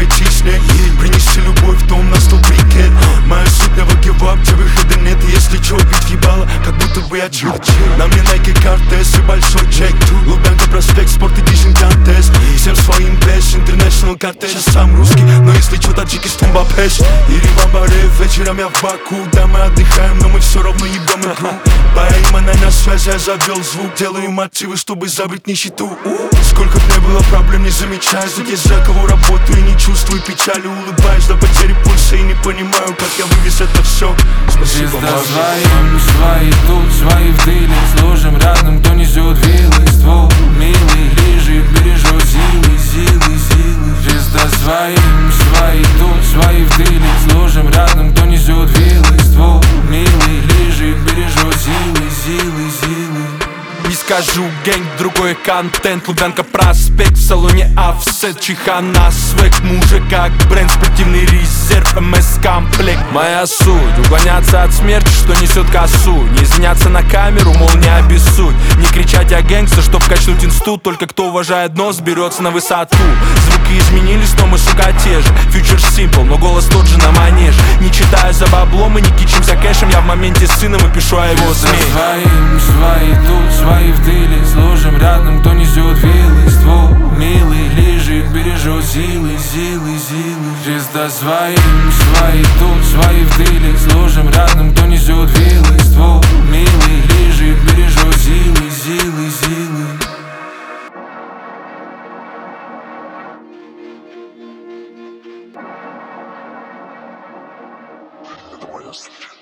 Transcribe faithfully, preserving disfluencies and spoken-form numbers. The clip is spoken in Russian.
пойти с ней, принести любовь в дом на стол брикет. Моя суть never give up, где выхода нет. И если чё, бить ебало, как будто бы я чил. На мне Nike Cortez и большой чек. Лубянка, проспект, спорт эдишн контест. Всем своим бэш, international кортеж. Я сам русский, но если чё, таджикистан бапеш. Ереван, Барев, вечером я в Баку. Да, мы отдыхаем, но мы все равно ебем игру. Пойманной на связи я завел звук. Делаю мотивы, чтобы забыть нищету. Сколько б не было проблем, не замечаю. Здесь за кого работаю и не чувствую печали. Улыбаюсь до потери пульса и не понимаю, как я вывез это все. Спасибо, своим, свои тут, свои в дыле. Сложим рядом, кто несет вилы. Ствол милый, лежит, бережет силы, силы, силы. Звезда своим, свои тут, свои в дыле. Сложим рядом, кто несет вилы. Ствол милый, лежит, бережет силы, силы, силы. Не скажу гэнг, другой контент. Лубянка, проспект, в салоне офсет. Чихана, свек, мужик как бренд. Спортивный резерв, эм эс-комплект. Моя суть, уклоняться от смерти, что несет косу. Не извиняться на камеру, мол, не обессудь. Не кричать о гэнгста, чтоб качнуть инсту. Только кто уважает нос, берется на высоту. Звуки изменились, но мы, сука, те же. Фьючер simple, но голос тот же на манеж. Не читаю за баблом и не кичимся кэшем. Я в моменте с сыном и пишу о его сне. Своим, свои тут, свои в дыле. Сложим рядом, кто несет вилы. Ствол милый, лежит, бережет силы, силы, силы. Звезда своим, свои тут, свои в дыле. Сложим рядом, кто несет вилы. Ствол милый, лежит, бережет силы, силы, силы. Это моя встреча.